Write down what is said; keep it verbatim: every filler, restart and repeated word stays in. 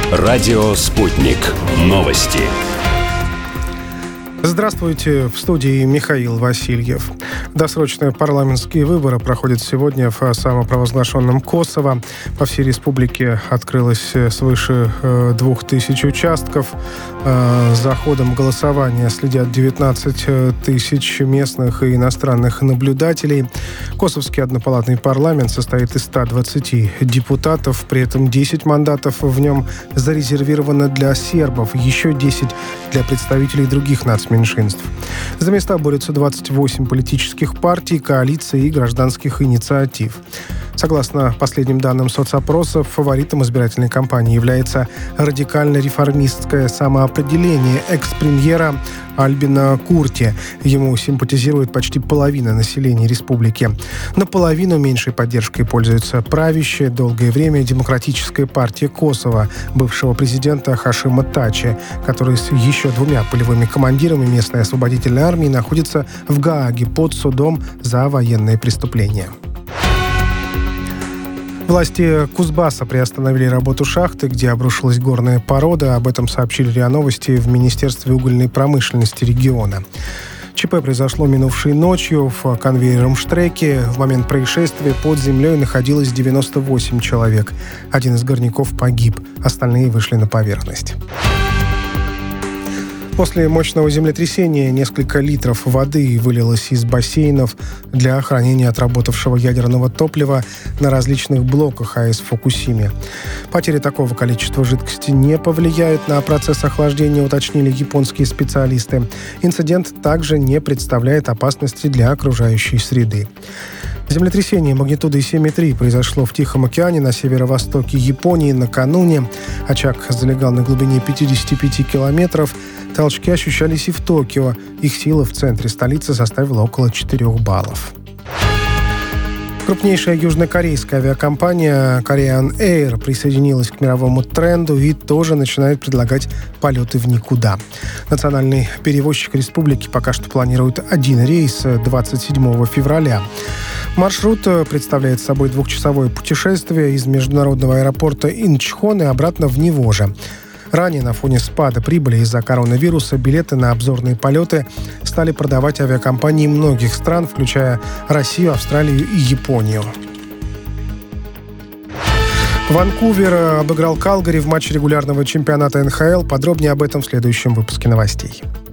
Радио «Спутник». Новости. Здравствуйте, в студии Михаил Васильев. Досрочные парламентские выборы проходят сегодня в самопровозглашенном Косово. По всей республике открылось свыше двух тысяч участков. За ходом голосования следят девятнадцать тысяч местных и иностранных наблюдателей. Косовский однопалатный парламент состоит из ста двадцати депутатов, при этом десять мандатов в нем зарезервировано для сербов, еще десять для представителей других нацменьшинств. За места борются двадцать восемь политических партий, коалиций и гражданских инициатив. Согласно последним данным соцопросов, фаворитом избирательной кампании является радикально-реформистское самоопределение экс-премьера Альбина Курти. Ему симпатизирует почти половина населения республики. Наполовину меньшей поддержкой пользуется правящая долгое время Демократическая партия Косово бывшего президента Хашима Тачи, который с еще двумя полевыми командирами местной освободительной армии находится в Гааге под судом за военные преступления. Власти Кузбасса приостановили работу шахты, где обрушилась горная порода. Об этом сообщили РИА Новости в Министерстве угольной промышленности региона. ЧП произошло минувшей ночью в конвейерном штреке. В момент происшествия под землей находилось девяносто восемь человек. Один из горняков погиб, остальные вышли на поверхность. После мощного землетрясения несколько литров воды вылилось из бассейнов для хранения отработавшего ядерного топлива на различных блоках АЭС в Фукусиме. Потери такого количества жидкости не повлияют на процесс охлаждения, уточнили японские специалисты. Инцидент также не представляет опасности для окружающей среды. Землетрясение магнитудой семь и три произошло в Тихом океане на северо-востоке Японии накануне. Очаг залегал на глубине пятидесяти пяти километров. Толчки ощущались и в Токио. Их сила в центре столицы составила около четырех баллов. Крупнейшая южнокорейская авиакомпания Korean Air присоединилась к мировому тренду и тоже начинает предлагать полеты в никуда. Национальный перевозчик республики пока что планирует один рейс двадцать седьмого февраля. Маршрут представляет собой двухчасовое путешествие из международного аэропорта Инчхон и обратно в Невоже. Ранее на фоне спада прибыли из-за коронавируса билеты на обзорные полеты стали продавать авиакомпании многих стран, включая Россию, Австралию и Японию. Ванкувер обыграл Калгари в матче регулярного чемпионата эн ха эл. Подробнее об этом в следующем выпуске новостей.